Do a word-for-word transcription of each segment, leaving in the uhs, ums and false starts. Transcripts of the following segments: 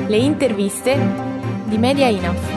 Le interviste di Media Enough.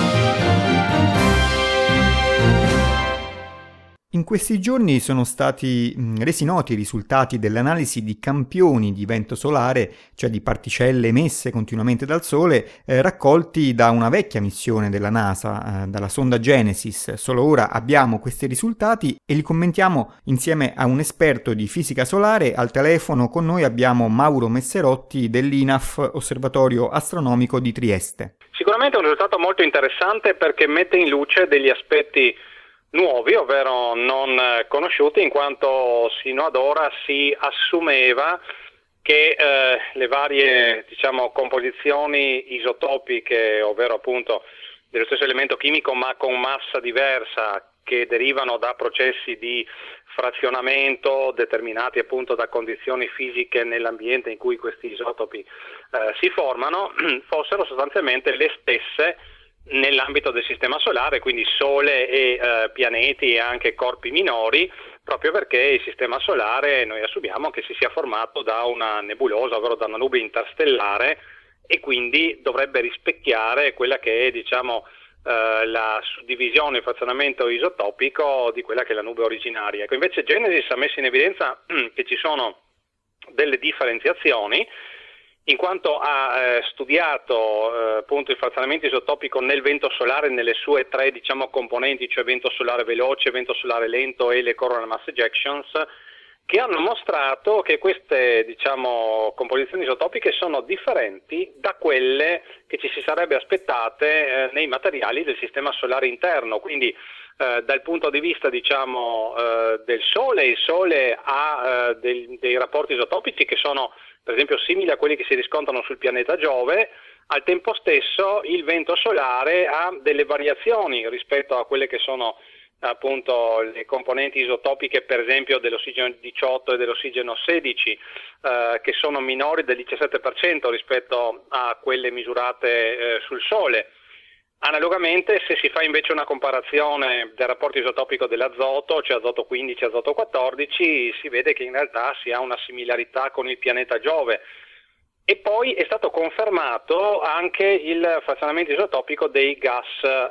In questi giorni sono stati resi noti i risultati dell'analisi di campioni di vento solare, cioè di particelle emesse continuamente dal Sole, eh, raccolti da una vecchia missione della NASA, eh, dalla sonda Genesis. Solo ora abbiamo questi risultati e li commentiamo insieme a un esperto di fisica solare. Al telefono con noi abbiamo Mauro Messerotti dell'I N A F, Osservatorio Astronomico di Trieste. Sicuramente è un risultato molto interessante perché mette in luce degli aspetti nuovi, ovvero non conosciuti, in quanto sino ad ora si assumeva che eh, le varie diciamo composizioni isotopiche, ovvero appunto dello stesso elemento chimico ma con massa diversa, che derivano da processi di frazionamento determinati appunto da condizioni fisiche nell'ambiente in cui questi isotopi eh, si formano, fossero sostanzialmente le stesse nell'ambito del sistema solare, quindi Sole e eh, pianeti e anche corpi minori, proprio perché il sistema solare noi assumiamo che si sia formato da una nebulosa, ovvero da una nube interstellare, e quindi dovrebbe rispecchiare quella che è diciamo eh, la suddivisione, il frazionamento isotopico di quella che è la nube originaria. Ecco, invece Genesis ha messo in evidenza che ci sono delle differenziazioni, in quanto ha eh, studiato eh, appunto il frazionamento isotopico nel vento solare nelle sue tre diciamo componenti, cioè vento solare veloce, vento solare lento e le coronal mass ejections, che hanno mostrato che queste diciamo composizioni isotopiche sono differenti da quelle che ci si sarebbe aspettate eh, nei materiali del sistema solare interno. Quindi eh, dal punto di vista diciamo eh, del Sole, il Sole ha eh, dei, dei rapporti isotopici che sono per esempio simili a quelli che si riscontrano sul pianeta Giove. Al tempo stesso il vento solare ha delle variazioni rispetto a quelle che sono appunto le componenti isotopiche, per esempio dell'ossigeno diciotto e dell'ossigeno sedici, eh, che sono minori del diciassette per cento rispetto a quelle misurate eh, sul Sole. Analogamente, se si fa invece una comparazione del rapporto isotopico dell'azoto, cioè azoto quindici e azoto quattordici, si vede che in realtà si ha una similarità con il pianeta Giove. E poi è stato confermato anche il frazionamento isotopico dei gas,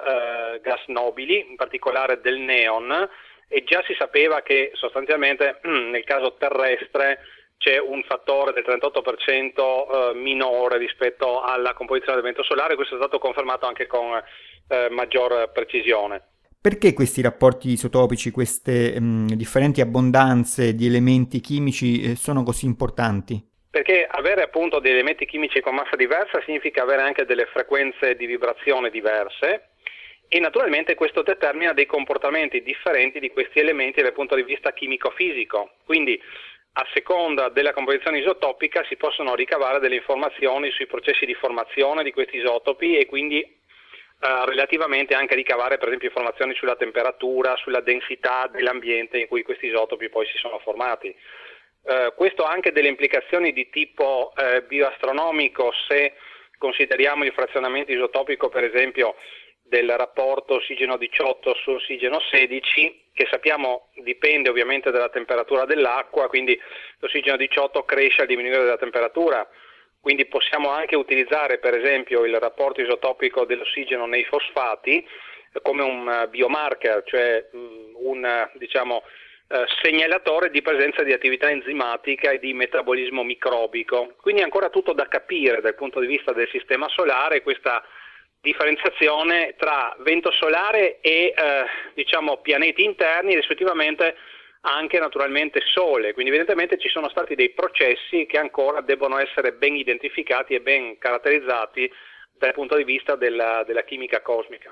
eh, gas nobili, in particolare del neon, e già si sapeva che sostanzialmente nel caso terrestre c'è un fattore del trentotto per cento eh, minore rispetto alla composizione del vento solare. Questo è stato confermato anche con eh, maggior precisione. Perché questi rapporti isotopici, queste mh, differenti abbondanze di elementi chimici eh, sono così importanti? Perché avere appunto degli elementi chimici con massa diversa significa avere anche delle frequenze di vibrazione diverse, e naturalmente questo determina dei comportamenti differenti di questi elementi dal punto di vista chimico-fisico. Quindi a seconda della composizione isotopica si possono ricavare delle informazioni sui processi di formazione di questi isotopi, e quindi eh, relativamente anche ricavare per esempio informazioni sulla temperatura, sulla densità dell'ambiente in cui questi isotopi poi si sono formati. Eh, questo ha anche delle implicazioni di tipo eh, bioastronomico, se consideriamo il frazionamento isotopico per esempio del rapporto ossigeno diciotto su ossigeno sedici, che sappiamo dipende ovviamente dalla temperatura dell'acqua, quindi l'ossigeno diciotto cresce al diminuire della temperatura, quindi possiamo anche utilizzare per esempio il rapporto isotopico dell'ossigeno nei fosfati come un biomarker, cioè un diciamo eh, segnalatore di presenza di attività enzimatica e di metabolismo microbico. Quindi è ancora tutto da capire dal punto di vista del sistema solare, questa differenziazione tra vento solare e eh, diciamo pianeti interni, rispettivamente anche naturalmente Sole. Quindi evidentemente ci sono stati dei processi che ancora debbono essere ben identificati e ben caratterizzati dal punto di vista della, della chimica cosmica.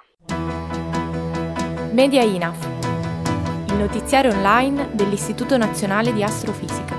Media Enough, il notiziario online dell'Istituto Nazionale di Astrofisica.